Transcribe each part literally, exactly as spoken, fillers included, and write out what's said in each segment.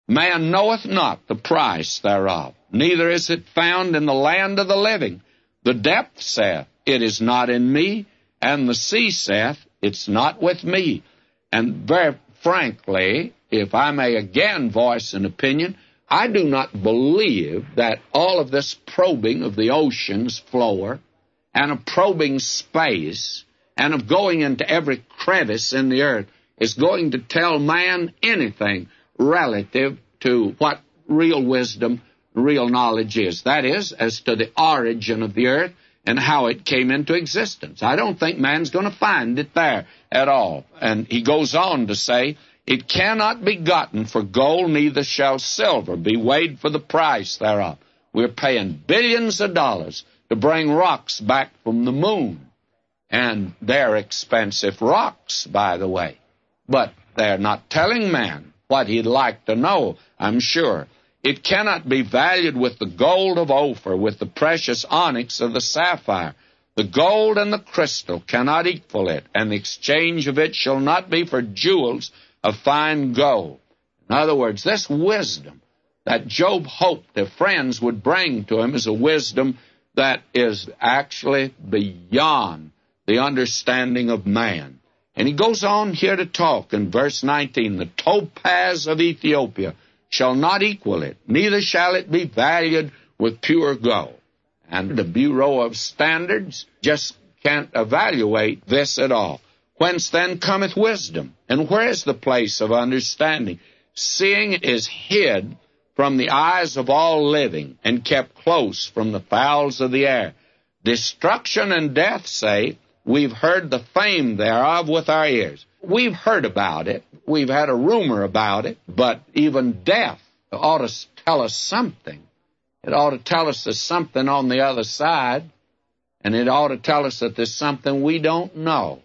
Man knoweth not the price thereof, neither is it found in the land of the living. The depth saith, It is not in me, and the sea saith, It's not with me. And very frankly, if I may again voice an opinion, I do not believe that all of this probing of the ocean's floor and of probing space and of going into every crevice in the earth is going to tell man anything relative to what real wisdom, real knowledge is. That is, as to the origin of the earth and how it came into existence. I don't think man's going to find it there at all. And he goes on to say, It cannot be gotten for gold, neither shall silver be weighed for the price thereof. We're paying billions of dollars to bring rocks back from the moon. And they're expensive rocks, by the way. But they're not telling man what he'd like to know, I'm sure. It cannot be valued with the gold of Ophir, with the precious onyx of the sapphire. The gold and the crystal cannot equal it, and the exchange of it shall not be for jewels of fine gold. In other words, this wisdom that Job hoped the friends would bring to him is a wisdom that is actually beyond the understanding of man. And he goes on here to talk in verse nineteen, The topaz of Ethiopia shall not equal it, neither shall it be valued with pure gold. And the Bureau of Standards just can't evaluate this at all. Whence then cometh wisdom? And where is the place of understanding? Seeing is hid from the eyes of all living, and kept close from the fowls of the air. Destruction and death say, We've heard the fame thereof with our ears. We've heard about it. We've had a rumor about it. But even death ought to tell us something. It ought to tell us there's something on the other side. And it ought to tell us that there's something we don't know.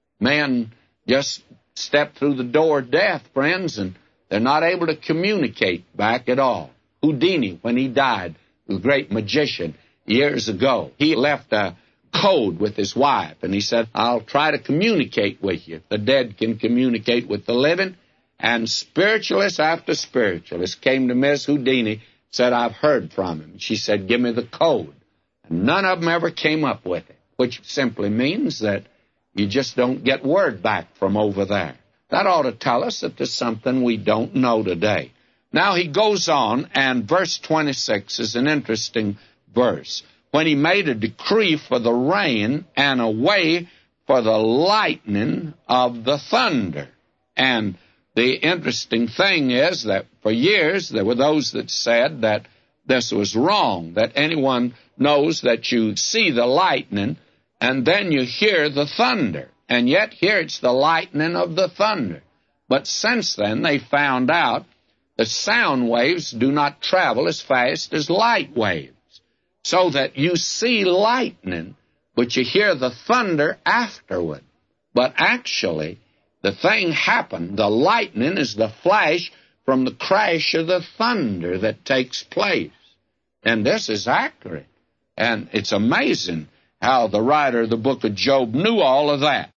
Man just stepped through the door of death, friends, and they're not able to communicate back at all. Houdini, when he died, the great magician, years ago, he left a code with his wife, and he said, I'll try to communicate with you. The dead can communicate with the living, and spiritualist after spiritualist came to Miss Houdini, said, I've heard from him. She said, give me the code. And none of them ever came up with it, which simply means that you just don't get word back from over there. That ought to tell us that there's something we don't know today. Now he goes on, and verse twenty-six is an interesting verse. When he made a decree for the rain and a way for the lightning of the thunder. And the interesting thing is that for years there were those that said that this was wrong, that anyone knows that you see the lightning and then you hear the thunder. And yet here it's the lightning of the thunder. But since then they found out that sound waves do not travel as fast as light waves. So that you see lightning, but you hear the thunder afterward. But actually, the thing happened. The lightning is the flash from the crash of the thunder that takes place. And this is accurate. And it's amazing how the writer of the book of Job knew all of that.